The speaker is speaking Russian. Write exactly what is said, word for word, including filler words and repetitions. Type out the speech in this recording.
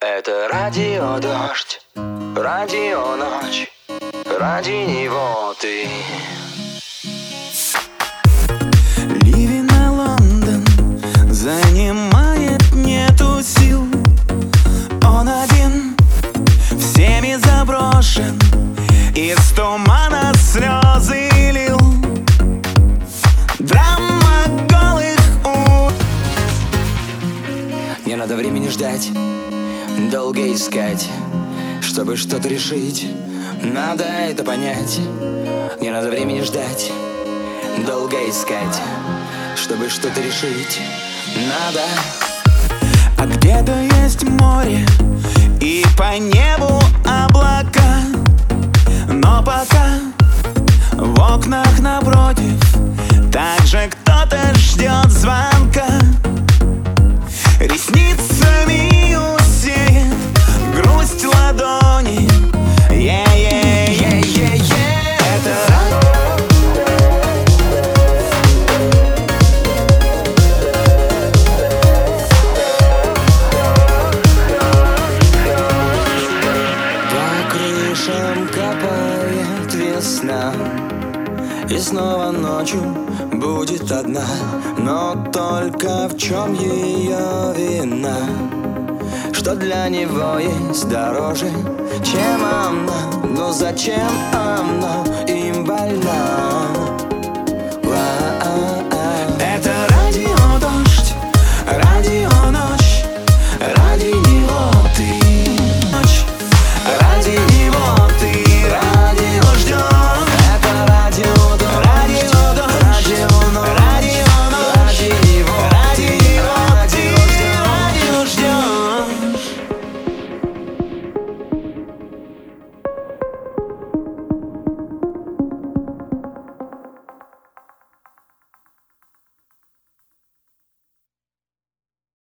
Это радио дождь, радио ночь, ради него ты. Ливень на Лондон занимает, нету сил. Он один, всеми заброшен, из тумана слезы лил. Драма голых у... Не надо времени ждать, долго искать, чтобы что-то решить. Надо это понять. Не надо времени ждать, долго искать, чтобы что-то решить. Надо. А где-то есть море и по небу облака, но пока в окнах напротив также кто-то ждет звонка. Ресницами усеет грусть ладони. Е-е-е-е-е. Это по крышам капает весна, и снова ночью будет одна. Но только в чем ее вина? Что для него есть дороже, чем она? Но зачем она им больна?